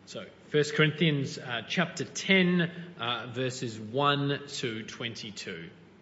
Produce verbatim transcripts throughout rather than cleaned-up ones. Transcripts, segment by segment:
So, First Corinthians uh, chapter ten, uh, verses one to twenty-two.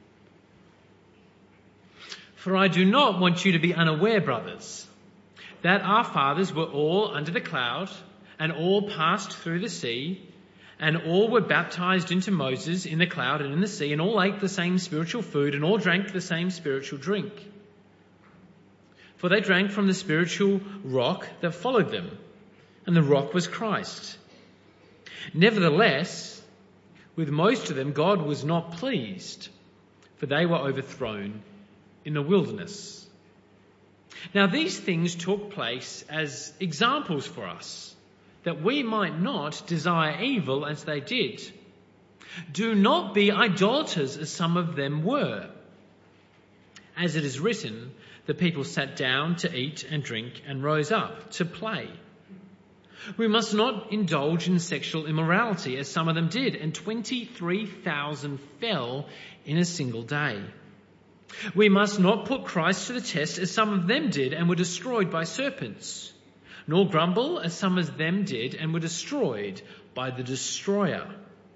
For I do not want you to be unaware, brothers, that our fathers were all under the cloud, and all passed through the sea, and all were baptized into Moses in the cloud and in the sea, and all ate the same spiritual food, and all drank the same spiritual drink. For they drank from the spiritual rock that followed them, and the rock was Christ. Nevertheless, with most of them God was not pleased, for they were overthrown in the wilderness. Now these things took place as examples for us, that we might not desire evil as they did. Do not be idolaters as some of them were. As it is written, the people sat down to eat and drink and rose up to play. We must not indulge in sexual immorality as some of them did, and twenty-three thousand fell in a single day. We must not put Christ to the test as some of them did and were destroyed by serpents, nor grumble as some of them did and were destroyed by the destroyer.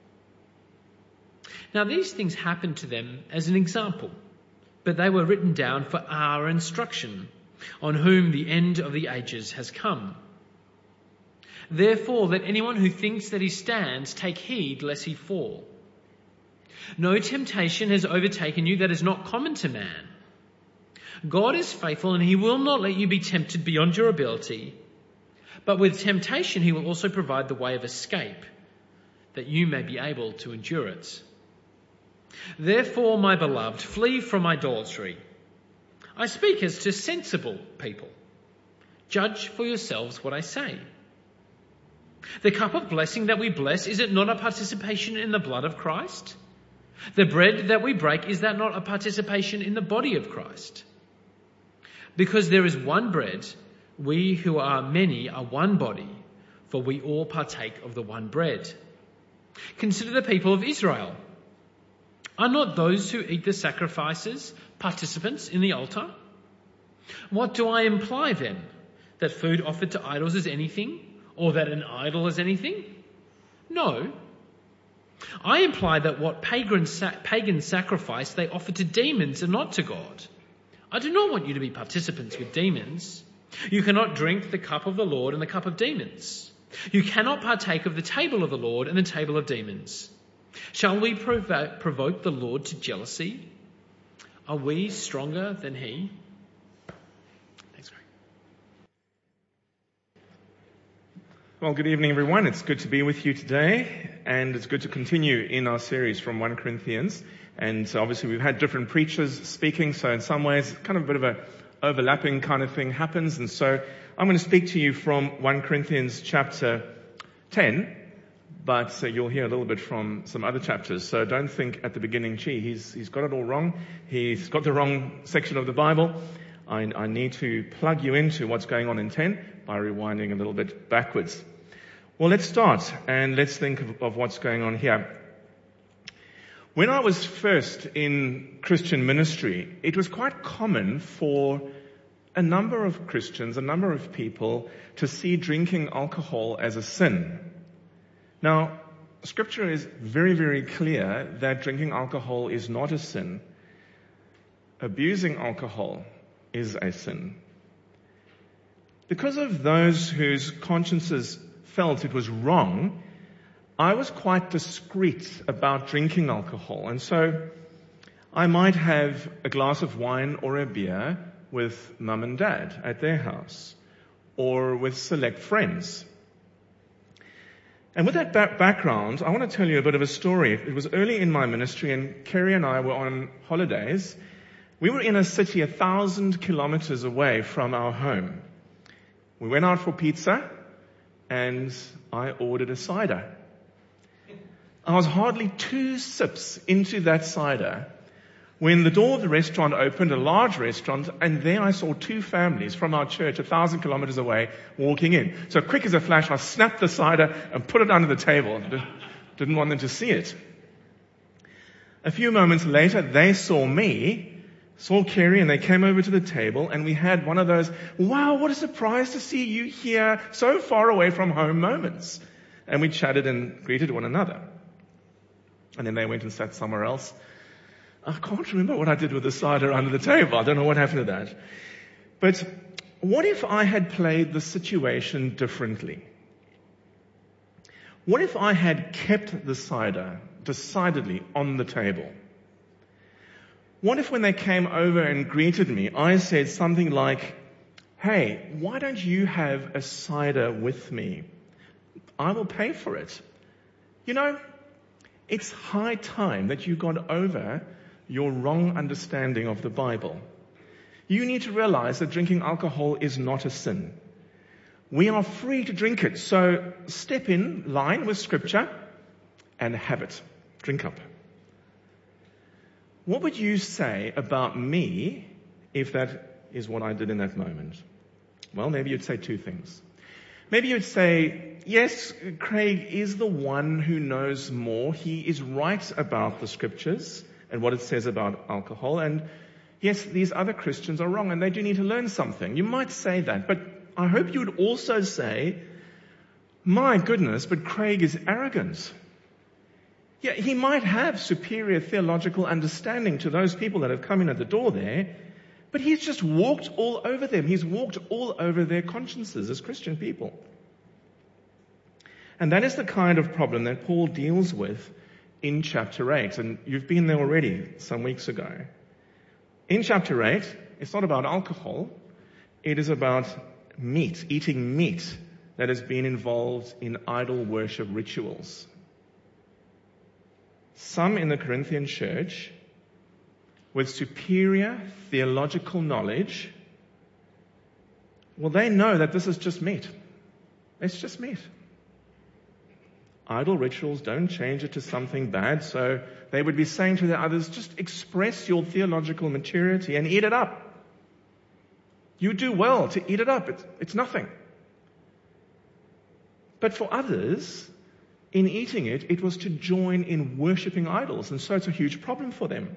Now these things happened to them as an example, but they were written down for our instruction, on whom the end of the ages has come. Therefore, let anyone who thinks that he stands take heed lest he fall. No temptation has overtaken you that is not common to man. God is faithful, and he will not let you be tempted beyond your ability. But with temptation he will also provide the way of escape, that you may be able to endure it. Therefore, my beloved, flee from idolatry. I speak as to sensible people. Judge for yourselves what I say. The cup of blessing that we bless, is it not a participation in the blood of Christ? The bread that we break, is that not a participation in the body of Christ? Because there is one bread, we who are many are one body, for we all partake of the one bread. Consider the people of Israel. Are not those who eat the sacrifices participants in the altar? What do I imply then? That food offered to idols is anything? Or that an idol is anything? No. I imply that what pagan, pagan sacrifice they offer to demons and not to God. I do not want you to be participants with demons. You cannot drink the cup of the Lord and the cup of demons. You cannot partake of the table of the Lord and the table of demons. Shall we provo- provoke the Lord to jealousy? Are we stronger than he? Thanks, Greg. Well, good evening, everyone. It's good to be with you today, and it's good to continue in our series from First Corinthians. And obviously we've had different preachers speaking, so in some ways kind of a bit of a overlapping kind of thing happens. And so I'm going to speak to you from First Corinthians chapter ten, but uh, you'll hear a little bit from some other chapters. So don't think at the beginning, gee, he's, he's got it all wrong. He's got the wrong section of the Bible. I, I need to plug you into what's going on in ten by rewinding a little bit backwards. Well, let's start and let's think of, of what's going on here. When I was first in Christian ministry, it was quite common for a number of Christians, a number of people, to see drinking alcohol as a sin. Now, Scripture is very, very clear that drinking alcohol is not a sin. Abusing alcohol is a sin. Because of those whose consciences felt it was wrong, I was quite discreet about drinking alcohol. And so I might have a glass of wine or a beer with mum and dad at their house, or with select friends. And with that back- background, I want to tell you a bit of a story. It was early in my ministry, and Kerry and I were on holidays. We were in a city a thousand kilometers away from our home. We went out for pizza, and I ordered a cider. I was hardly two sips into that cider when the door of the restaurant opened, a large restaurant, and there I saw two families from our church a thousand kilometers away walking in. So quick as a flash, I snapped the cider and put it under the table. Didn't want them to see it. A few moments later, they saw me, saw Kerry, and they came over to the table, and we had one of those, wow, what a surprise to see you here so far away from home moments. And we chatted and greeted one another. And then they went and sat somewhere else. I can't remember what I did with the cider under the table. I don't know what happened to that. But what if I had played the situation differently? What if I had kept the cider decidedly on the table? What if when they came over and greeted me, I said something like, hey, why don't you have a cider with me? I will pay for it. You know, it's high time that you got over your wrong understanding of the Bible. You need to realize that drinking alcohol is not a sin. We are free to drink it. So step in line with Scripture and have it. Drink up. What would you say about me if that is what I did in that moment? Well, maybe you'd say two things. Maybe you'd say, yes, Craig is the one who knows more. He is right about the Scriptures and what it says about alcohol. And yes, these other Christians are wrong and they do need to learn something. You might say that, but I hope you would also say, my goodness, but Craig is arrogant. Yeah, he might have superior theological understanding to those people that have come in at the door there, but he's just walked all over them. He's walked all over their consciences as Christian people. And that is the kind of problem that Paul deals with in chapter eight. And you've been there already some weeks ago. In chapter eight, it's not about alcohol. It is about meat, eating meat that has been involved in idol worship rituals. Some in the Corinthian church, with superior theological knowledge, well, they know that this is just meat. It's just meat. Idol rituals don't change it to something bad, so they would be saying to the others, just express your theological maturity and eat it up. You do well to eat it up. It's, it's nothing. But for others, in eating it, it was to join in worshipping idols, and so it's a huge problem for them.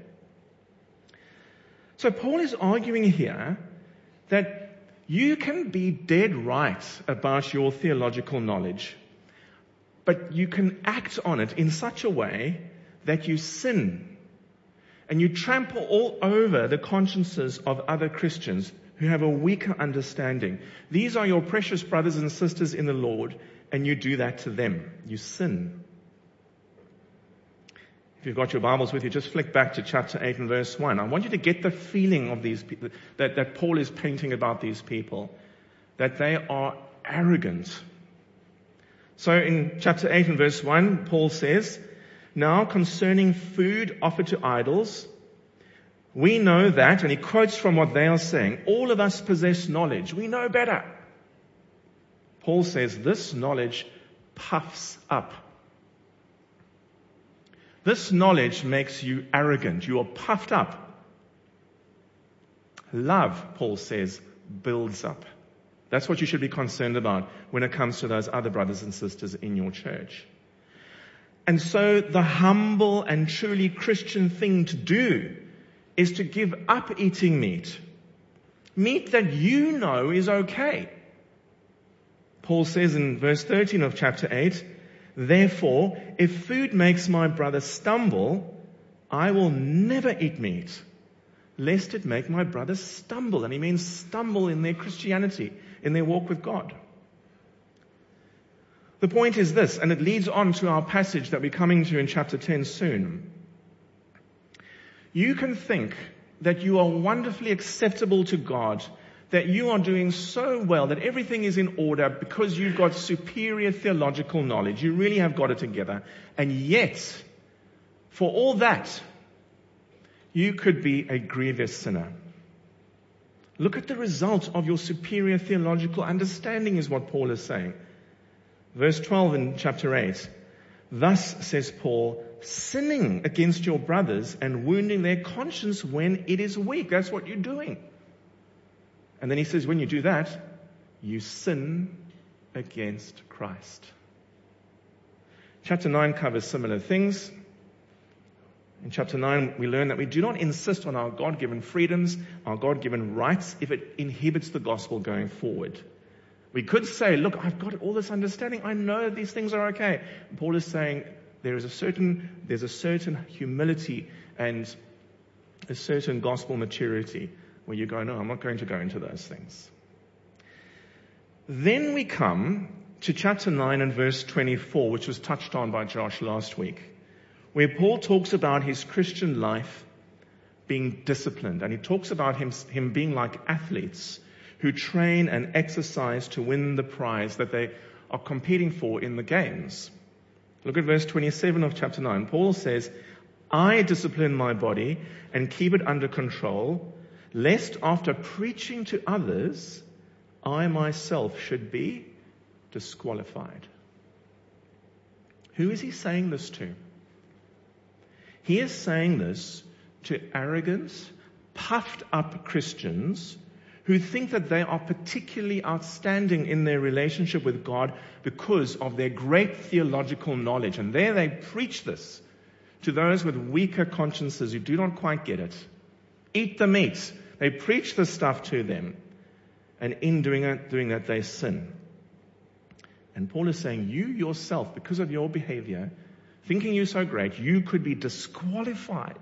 So Paul is arguing here that you can be dead right about your theological knowledge, but you can act on it in such a way that you sin and you trample all over the consciences of other Christians who have a weaker understanding. These are your precious brothers and sisters in the Lord, and you do that to them. You sin. If you've got your Bibles with you, just flick back to chapter eight and verse one. I want you to get the feeling of these people, that, that Paul is painting about these people, that they are arrogant. So in chapter eight and verse one, Paul says, now concerning food offered to idols, we know that, and he quotes from what they are saying, all of us possess knowledge. We know better. Paul says this knowledge puffs up. This knowledge makes you arrogant. You are puffed up. Love, Paul says, builds up. That's what you should be concerned about when it comes to those other brothers and sisters in your church. And so the humble and truly Christian thing to do is to give up eating meat. Meat that you know is okay. Paul says in verse thirteen of chapter eight, therefore, if food makes my brother stumble, I will never eat meat, lest it make my brother stumble. And he means stumble in their Christianity, in their walk with God. The point is this, and it leads on to our passage that we're coming to in chapter ten soon. You can think that you are wonderfully acceptable to God, that you are doing so well, that everything is in order because you've got superior theological knowledge. You really have got it together. And yet, for all that, you could be a grievous sinner. Look at the result of your superior theological understanding is what Paul is saying. Verse twelve in chapter eight. Thus, says Paul, sinning against your brothers and wounding their conscience when it is weak. That's what you're doing. And then he says, when you do that, you sin against Christ. Chapter nine covers similar things. In chapter nine, we learn that we do not insist on our God-given freedoms, our God-given rights, if it inhibits the gospel going forward. We could say, look, I've got all this understanding. I know these things are okay. Paul is saying there is a certain, there's a certain humility and a certain gospel maturity where you go, no, I'm not going to go into those things. Then we come to chapter nine and verse twenty-four, which was touched on by Josh last week, where Paul talks about his Christian life being disciplined. And he talks about him, him being like athletes who train and exercise to win the prize that they are competing for in the games. Look at verse twenty-seven of chapter nine. Paul says, I discipline my body and keep it under control, lest after preaching to others, I myself should be disqualified. Who is he saying this to? He is saying this to arrogant, puffed up Christians who think that they are particularly outstanding in their relationship with God because of their great theological knowledge. And there they preach this to those with weaker consciences who do not quite get it. Eat the meat. They preach this stuff to them. And in doing it, doing that, they sin. And Paul is saying, you yourself, because of your behavior, thinking you're so great, you could be disqualified.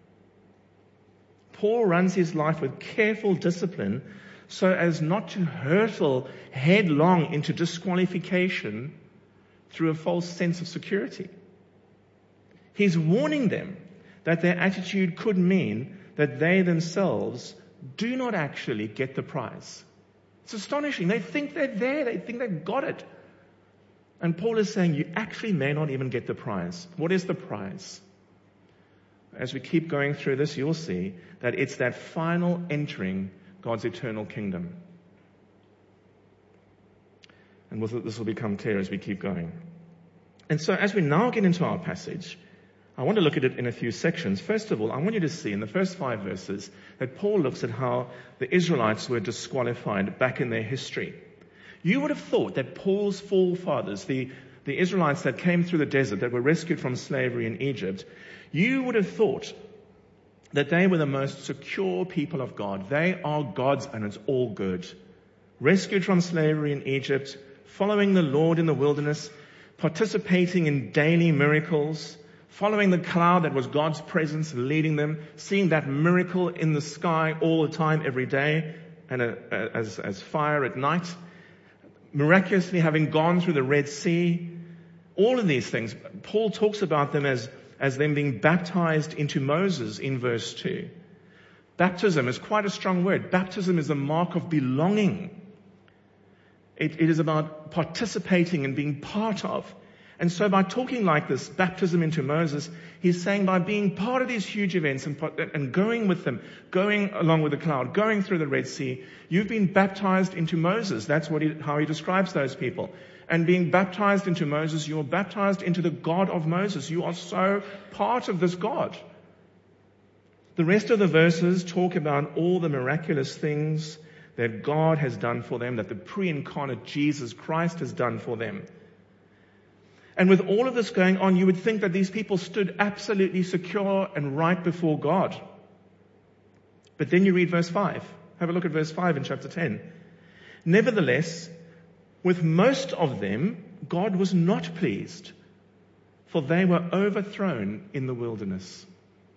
Paul runs his life with careful discipline so as not to hurtle headlong into disqualification through a false sense of security. He's warning them that their attitude could mean that they themselves do not actually get the prize. It's astonishing. They think they're there. They think they've got it. And Paul is saying you actually may not even get the prize. What is the prize? As we keep going through this, you'll see that it's that final entering God's eternal kingdom. And this will become clear as we keep going. And so as we now get into our passage, I want to look at it in a few sections. First of all, I want you to see in the first five verses that Paul looks at how the Israelites were disqualified back in their history. You would have thought that Paul's forefathers, the, the Israelites that came through the desert, that were rescued from slavery in Egypt, you would have thought that they were the most secure people of God. They are God's and it's all good. Rescued from slavery in Egypt, following the Lord in the wilderness, participating in daily miracles, following the cloud that was God's presence leading them, seeing that miracle in the sky all the time, every day, and a, a, as, as fire at night, miraculously having gone through the Red Sea, all of these things. Paul talks about them as, as them being baptized into Moses in verse two. Baptism is quite a strong word. Baptism is a mark of belonging. It, it is about participating and being part of. And so by talking like this, baptism into Moses, he's saying by being part of these huge events and, and going with them, going along with the cloud, going through the Red Sea, you've been baptized into Moses. That's what he, how he describes those people. And being baptized into Moses, you're baptized into the God of Moses. You are so part of this God. The rest of the verses talk about all the miraculous things that God has done for them, that the pre-incarnate Jesus Christ has done for them. And with all of this going on, you would think that these people stood absolutely secure and right before God. But then you read verse five. Have a look at verse five in chapter ten. Nevertheless, with most of them, God was not pleased, for they were overthrown in the wilderness.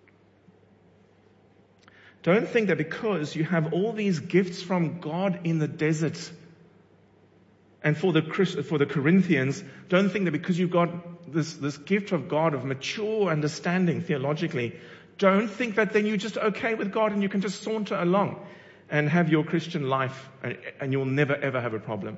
Don't think that because you have all these gifts from God in the desert, and for the for the Corinthians, don't think that because you've got this, this gift of God of mature understanding theologically, don't think that then you're just okay with God and you can just saunter along and have your Christian life and, and you'll never ever have a problem.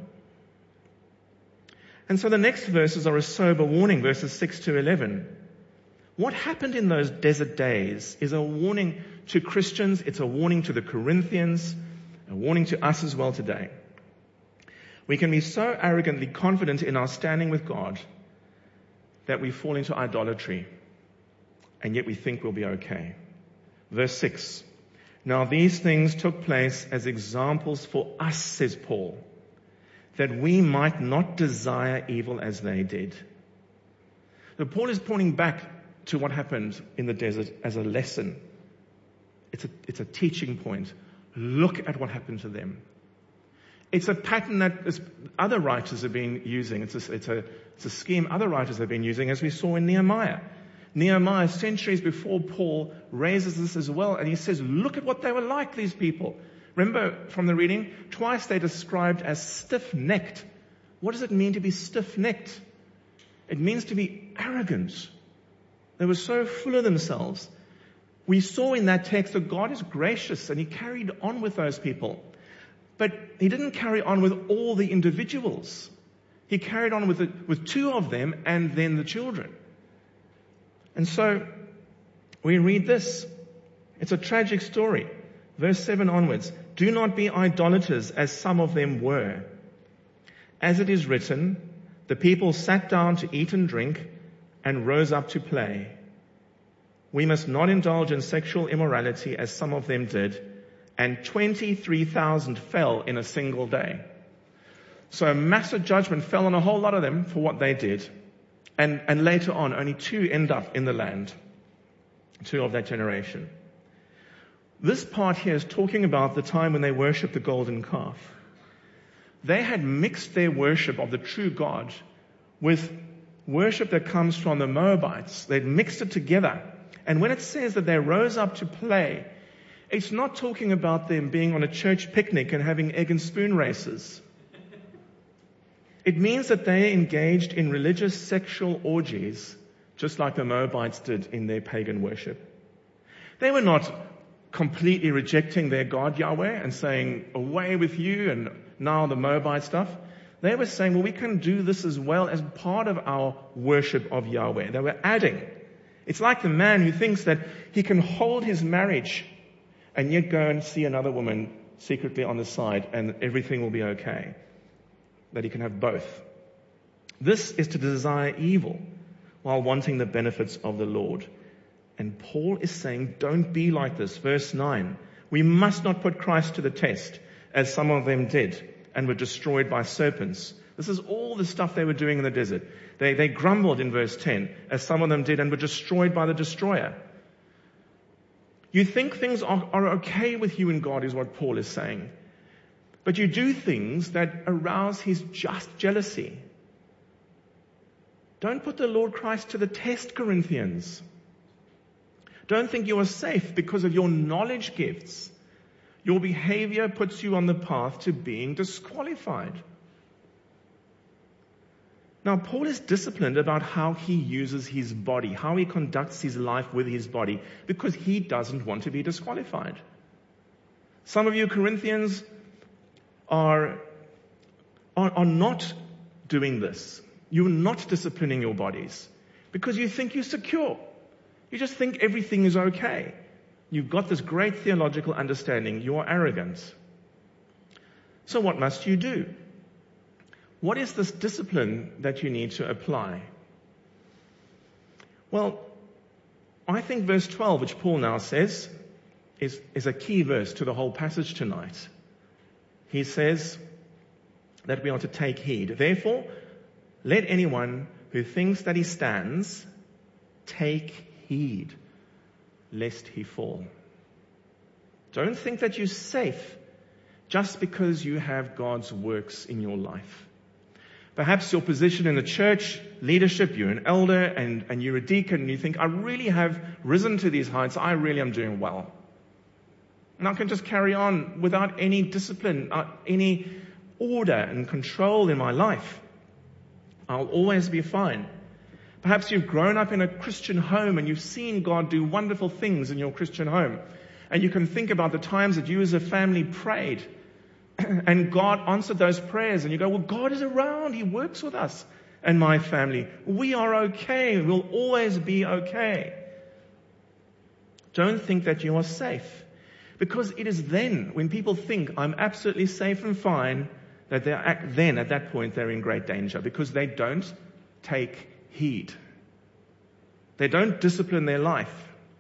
And so the next verses are a sober warning, verses six to eleven. What happened in those desert days is a warning to Christians, it's a warning to the Corinthians, a warning to us as well today. We can be so arrogantly confident in our standing with God that we fall into idolatry, and yet we think we'll be okay. Verse six. Now these things took place as examples for us, says Paul, that we might not desire evil as they did. So Paul is pointing back to what happened in the desert as a lesson. It's a, it's a teaching point. Look at what happened to them. It's a pattern that is, other writers have been using. It's a, it's, a, it's a scheme other writers have been using, as we saw in Nehemiah. Nehemiah, centuries before Paul, raises this as well, and he says, look at what they were like, these people. Remember from the reading, twice they're described as stiff-necked. What does it mean to be stiff-necked? It means to be arrogant. They were so full of themselves. We saw in that text that God is gracious, and he carried on with those people. But he didn't carry on with all the individuals. He carried on with, the, with two of them and then the children. And so we read this. It's a tragic story. Verse seven onwards. Do not be idolaters as some of them were. As it is written, the people sat down to eat and drink and rose up to play. We must not indulge in sexual immorality as some of them did, and twenty-three thousand fell in a single day. So a massive judgment fell on a whole lot of them for what they did. And, and later on, only two end up in the land. Two of that generation. This part here is talking about the time when they worshipped the golden calf. They had mixed their worship of the true God with worship that comes from the Moabites. They'd mixed it together. And when it says that they rose up to play, it's not talking about them being on a church picnic and having egg and spoon races. It means that they engaged in religious sexual orgies, just like the Moabites did in their pagan worship. They were not completely rejecting their God Yahweh and saying, away with you and now the Moabite stuff. They were saying, well, we can do this as well as part of our worship of Yahweh. They were adding. It's like the man who thinks that he can hold his marriage and yet go and see another woman secretly on the side and everything will be okay. That he can have both. This is to desire evil while wanting the benefits of the Lord. And Paul is saying, don't be like this. Verse nine. We must not put Christ to the test, as some of them did, and were destroyed by serpents. This is all the stuff they were doing in the desert. They, they grumbled in verse ten, as some of them did, and were destroyed by the destroyer. You think things are, are okay with you and God, is what Paul is saying. But you do things that arouse his just jealousy. Don't put the Lord Christ to the test, Corinthians. Don't think you are safe because of your knowledge gifts. Your behavior puts you on the path to being disqualified. Now, Paul is disciplined about how he uses his body, how he conducts his life with his body, because he doesn't want to be disqualified. Some of you Corinthians are, are, are not doing this. You're not disciplining your bodies because you think you're secure. You just think everything is okay. You've got this great theological understanding. You are arrogant. So what must you do? What is this discipline that you need to apply? Well, I think verse twelve, which Paul now says, is, is a key verse to the whole passage tonight. He says that we are to take heed. Therefore, let anyone who thinks that he stands take heed, lest he fall. Don't think that you're safe just because you have God's works in your life. Perhaps your position in the church, leadership, you're an elder and, and you're a deacon, and you think, I really have risen to these heights, I really am doing well. And I can just carry on without any discipline, uh, any order and control in my life. I'll always be fine. Perhaps you've grown up in a Christian home and you've seen God do wonderful things in your Christian home. And you can think about the times that you as a family prayed and God answered those prayers, and you go, well, God is around. He works with us and my family. We are okay. We'll always be okay. Don't think that you are safe, because it is then when people think I'm absolutely safe and fine that they're then at that point they're in great danger, because they don't take heed. They don't discipline their life.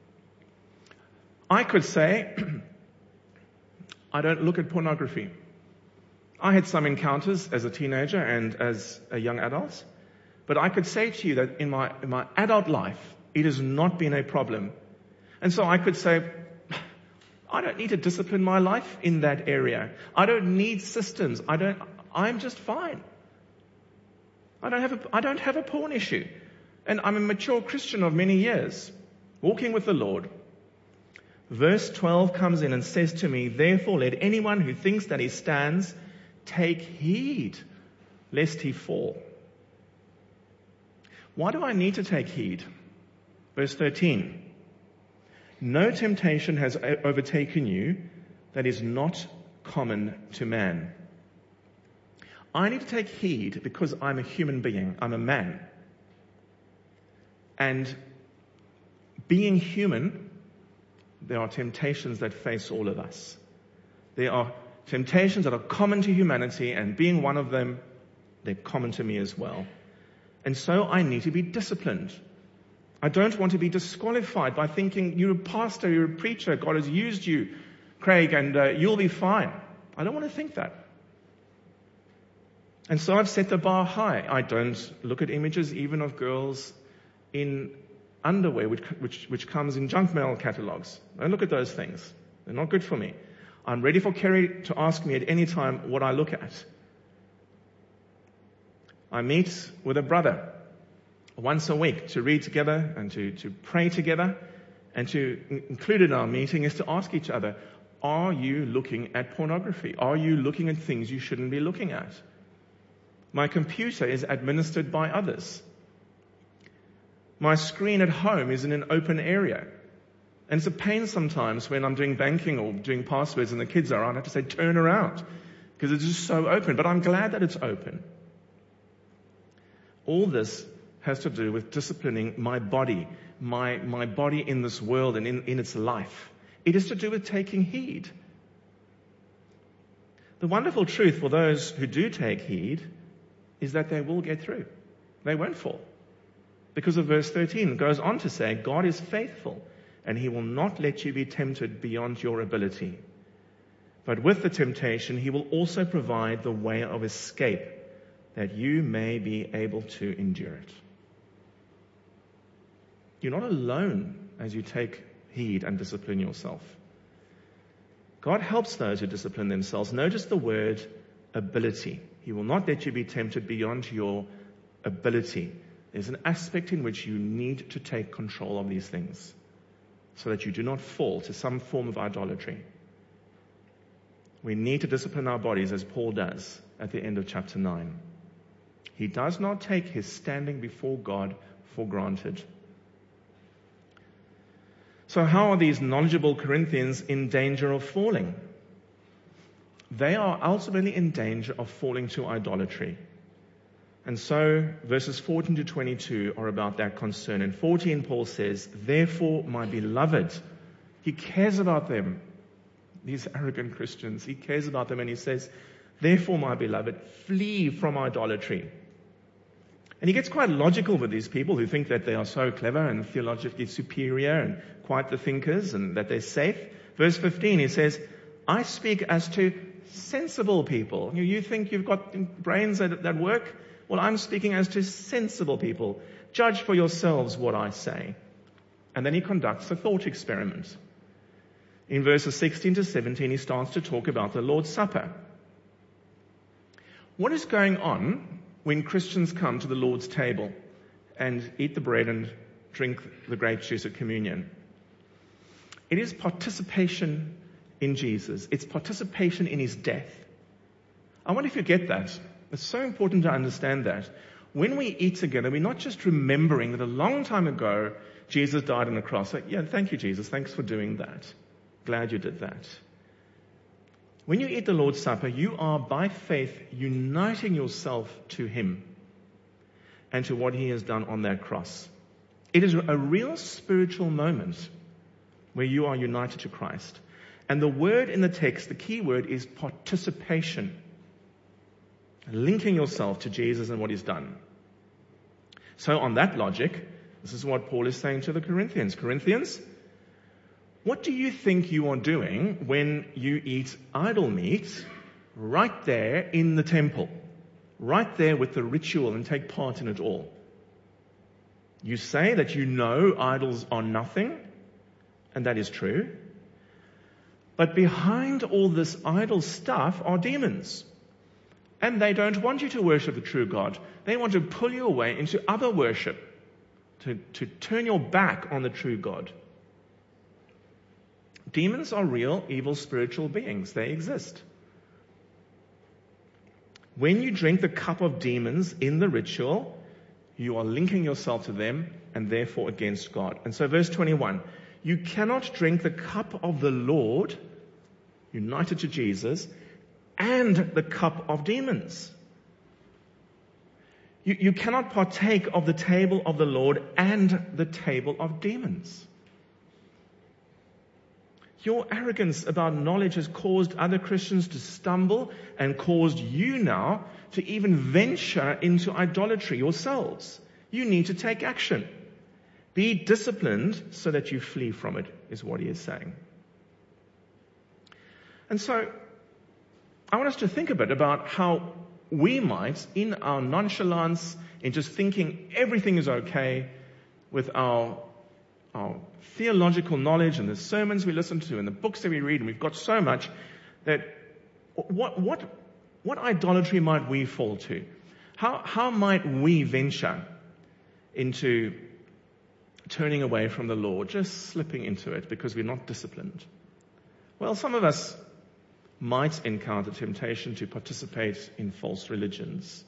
I could say, I don't look at pornography. I had some encounters as a teenager and as a young adult, but I could say to you that in my, in my adult life, it has not been a problem. And so I could say, I don't need to discipline my life in that area. I don't need systems. I don't, I'm just fine. I don't have a, I don't have a porn issue. And I'm a mature Christian of many years, walking with the Lord. Verse twelve comes in and says to me, therefore let anyone who thinks that he stands take heed lest he fall. Why do I need to take heed? Verse thirteen. No temptation has overtaken you that is not common to man. I need to take heed because I'm a human being. I'm a man. And being human, there are temptations that face all of us. There are temptations that are common to humanity, and being one of them, they're common to me as well. And so I need to be disciplined. I don't want to be disqualified by thinking, you're a pastor, you're a preacher, God has used you, Craig, and uh, you'll be fine. I don't want to think that. And so I've set the bar high. I don't look at images even of girls in underwear, which, which, which comes in junk mail catalogs. I don't look at those things. They're not good for me. I'm ready for Kerry to ask me at any time what I look at. I meet with a brother once a week to read together and to, to pray together, and to include in our meeting is to ask each other, are you looking at pornography? Are you looking at things you shouldn't be looking at? My computer is administered by others. My screen at home is in an open area. And it's a pain sometimes when I'm doing banking or doing passwords and the kids are around, I have to say, turn around, because it's just so open. But I'm glad that it's open. All this has to do with disciplining my body, my, my body in this world and in, in its life. It is to do with taking heed. The wonderful truth for those who do take heed is that they will get through. They won't fall. Because of verse thirteen, it goes on to say, God is faithful, and he will not let you be tempted beyond your ability. But with the temptation, he will also provide the way of escape, that you may be able to endure it. You're not alone as you take heed and discipline yourself. God helps those who discipline themselves. Notice the word ability. He will not let you be tempted beyond your ability. There's an aspect in which you need to take control of these things so that you do not fall to some form of idolatry. We need to discipline our bodies as Paul does at the end of chapter nine. He does not take his standing before God for granted. So how are these knowledgeable Corinthians in danger of falling? They are ultimately in danger of falling to idolatry. And so verses fourteen to twenty-two are about that concern. In fourteen, Paul says, therefore, my beloved, he cares about them, these arrogant Christians. He cares about them, and he says, therefore, my beloved, flee from idolatry. And he gets quite logical with these people who think that they are so clever and theologically superior and quite the thinkers and that they're safe. Verse fifteen, he says, I speak as to sensible people. You, you think you've got brains that, that work? Well, I'm speaking as to sensible people. Judge for yourselves what I say. And then he conducts a thought experiment. In verses sixteen to seventeen, he starts to talk about the Lord's Supper. What is going on when Christians come to the Lord's table and eat the bread and drink the grape juice at communion? It is participation in Jesus. It's participation in his death. I wonder if you get that. It's so important to understand that. When we eat together, we're not just remembering that a long time ago, Jesus died on the cross. Like, yeah, thank you, Jesus. Thanks for doing that. Glad you did that. When you eat the Lord's Supper, you are by faith uniting yourself to him and to what he has done on that cross. It is a real spiritual moment where you are united to Christ. And the word in the text, the key word, is participation. Linking yourself to Jesus and what he's done. So on that logic, this is what Paul is saying to the Corinthians. Corinthians, what do you think you are doing when you eat idol meat right there in the temple? Right there with the ritual and take part in it all. You say that you know idols are nothing, and that is true. But behind all this idol stuff are demons. And they don't want you to worship the true God. They want to pull you away into other worship, to, to turn your back on the true God. Demons are real, evil, spiritual beings. They exist. When you drink the cup of demons in the ritual, you are linking yourself to them and therefore against God. And so verse twenty-one, you cannot drink the cup of the Lord, united to Jesus, and the cup of demons. You, you cannot partake of the table of the Lord and the table of demons. Your arrogance about knowledge has caused other Christians to stumble and caused you now to even venture into idolatry yourselves. You need to take action. Be disciplined so that you flee from it, is what he is saying. And so, I want us to think a bit about how we might, in our nonchalance, in just thinking everything is okay, with our, our theological knowledge and the sermons we listen to and the books that we read, and we've got so much, that what, what, what idolatry might we fall to? How, how might we venture into turning away from the Lord, just slipping into it because we're not disciplined? Well, some of us might encounter temptation to participate in false religions.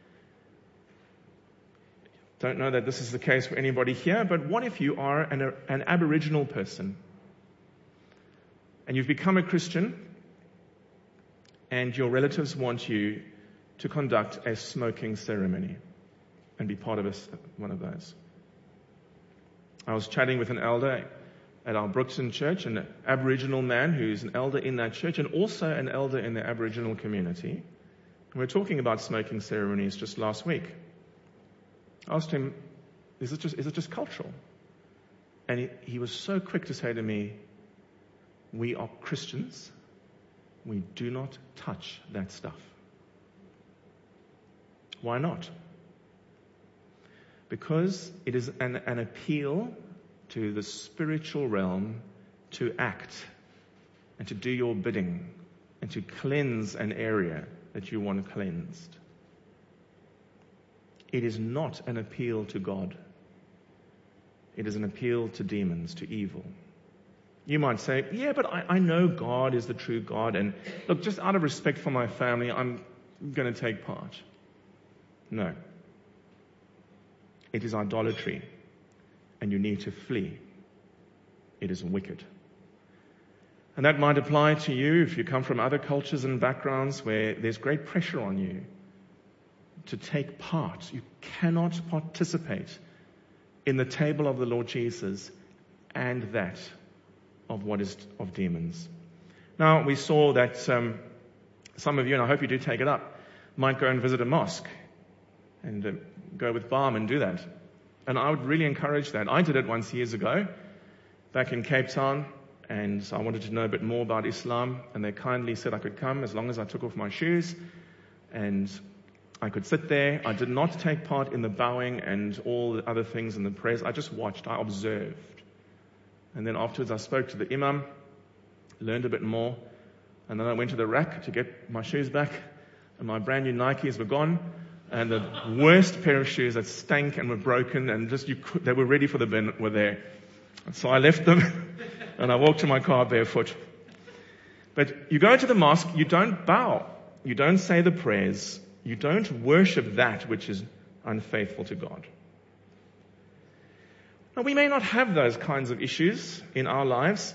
Don't know that this is the case for anybody here, but what if you are an, an Aboriginal person and you've become a Christian and your relatives want you to conduct a smoking ceremony and be part of a, one of those? I was chatting with an elder at our Brookston church, an Aboriginal man who's an elder in that church and also an elder in the Aboriginal community. And we were talking about smoking ceremonies just last week. I asked him, is it just, is it just cultural? And he, he was so quick to say to me, we are Christians. We do not touch that stuff. Why not? Because it is an, an appeal to the spiritual realm to act and to do your bidding and to cleanse an area that you want cleansed. It is not an appeal to God. It is an appeal to demons, to evil. You might say, yeah, but I, I know God is the true God, and look, just out of respect for my family, I'm going to take part. No. It is idolatry, and you need to flee. It is wicked. And that might apply to you if you come from other cultures and backgrounds where there's great pressure on you to take part. You cannot participate in the table of the Lord Jesus and that of what is of demons. Now, we saw that um, some of you, and I hope you do take it up, might go and visit a mosque and uh, go with Balm and do that. And I would really encourage that. I did it once years ago back in Cape Town, and I wanted to know a bit more about Islam, and they kindly said I could come as long as I took off my shoes, and I could sit there. I did not take part in the bowing and all the other things in the prayers. I just watched. I observed. And then afterwards I spoke to the imam, learned a bit more, and then I went to the rack to get my shoes back, and my brand new Nikes were gone, and the worst pair of shoes that stank and were broken and just you could, they were ready for the bin were there. And so I left them and I walked to my car barefoot. But you go to the mosque, you don't bow, you don't say the prayers, you don't worship that which is unfaithful to God. Now, we may not have those kinds of issues in our lives,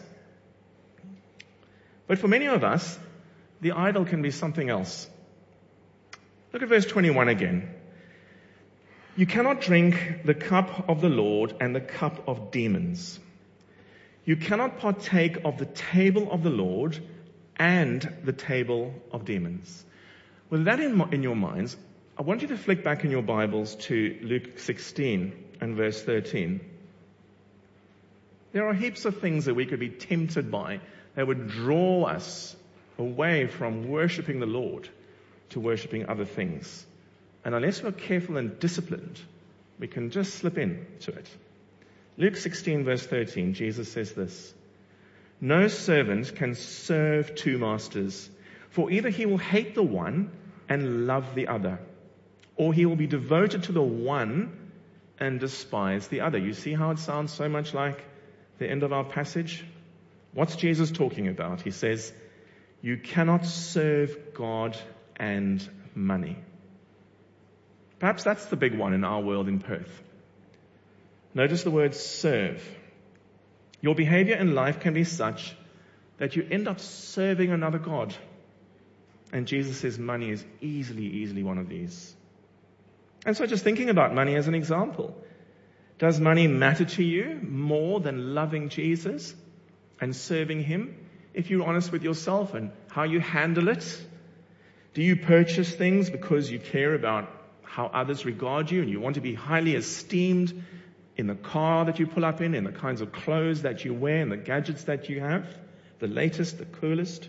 but for many of us, the idol can be something else. Look at verse twenty-one again. You cannot drink the cup of the Lord and the cup of demons. You cannot partake of the table of the Lord and the table of demons. With that in, in your minds, I want you to flick back in your Bibles to Luke sixteen and verse thirteen. There are heaps of things that we could be tempted by that would draw us away from worshipping the Lord to worshipping other things. And unless we're careful and disciplined, we can just slip into it. Luke sixteen verse thirteen, Jesus says this, No servant can serve two masters, for either he will hate the one and love the other, or he will be devoted to the one and despise the other. You see how it sounds so much like the end of our passage? What's Jesus talking about? He says, you cannot serve God and money. Perhaps that's the big one in our world in Perth. Notice the word serve. Your behavior in life can be such that you end up serving another God. And Jesus says money is easily, easily one of these. And so just thinking about money as an example. Does money matter to you more than loving Jesus and serving Him? If you're honest with yourself and how you handle it, do you purchase things because you care about how others regard you and you want to be highly esteemed in the car that you pull up in, in the kinds of clothes that you wear, and the gadgets that you have, the latest, the coolest?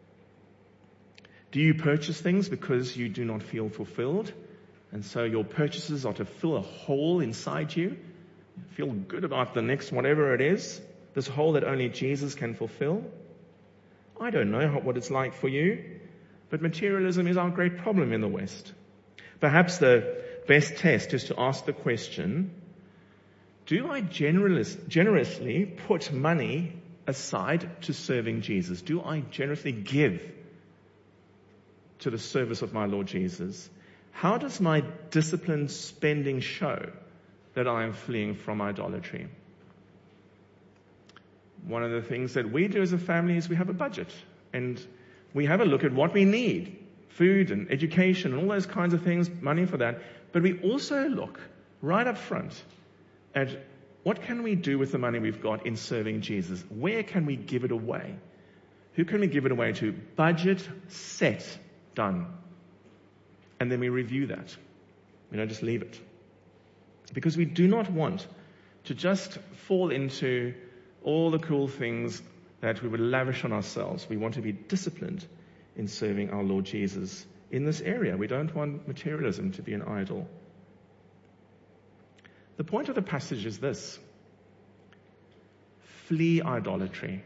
Do you purchase things because you do not feel fulfilled? And so your purchases are to fill a hole inside you. Feel good about the next whatever it is, this hole that only Jesus can fulfill. I don't know how, what it's like for you, but materialism is our great problem in the West. Perhaps the best test is to ask the question, do I generous, generously put money aside to serving Jesus? Do I generously give to the service of my Lord Jesus? How does my disciplined spending show that I am fleeing from idolatry? One of the things that we do as a family is we have a budget, and we have a look at what we need, food and education and all those kinds of things, money for that. But we also look right up front at what can we do with the money we've got in serving Jesus? Where can we give it away? Who can we give it away to? Budget, set, done. And then we review that. We don't just leave it. Because we do not want to just fall into all the cool things that we would lavish on ourselves. We want to be disciplined in serving our Lord Jesus in this area. We don't want materialism to be an idol. The point of the passage is this: flee idolatry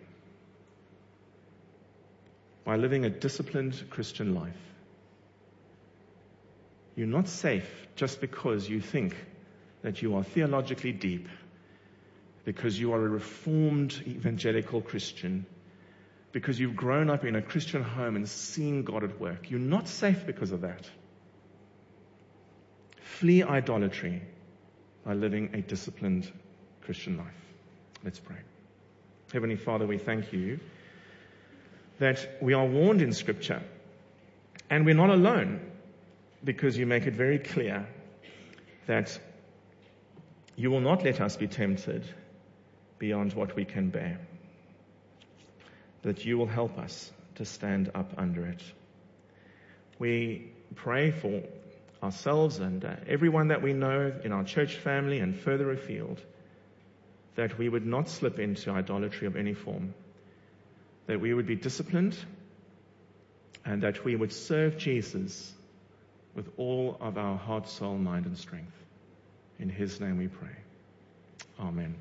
by living a disciplined Christian life. You're not safe just because you think that you are theologically deep, because you are a reformed evangelical Christian, because you've grown up in a Christian home and seen God at work. You're not safe because of that. Flee idolatry by living a disciplined Christian life. Let's pray. Heavenly Father, we thank you that we are warned in Scripture, and we're not alone, because you make it very clear that you will not let us be tempted beyond what we can bear, that you will help us to stand up under it. We pray for ourselves and uh, everyone that we know in our church family and further afield, that we would not slip into idolatry of any form, that we would be disciplined, and that we would serve Jesus with all of our heart, soul, mind, and strength. In His name we pray. Amen.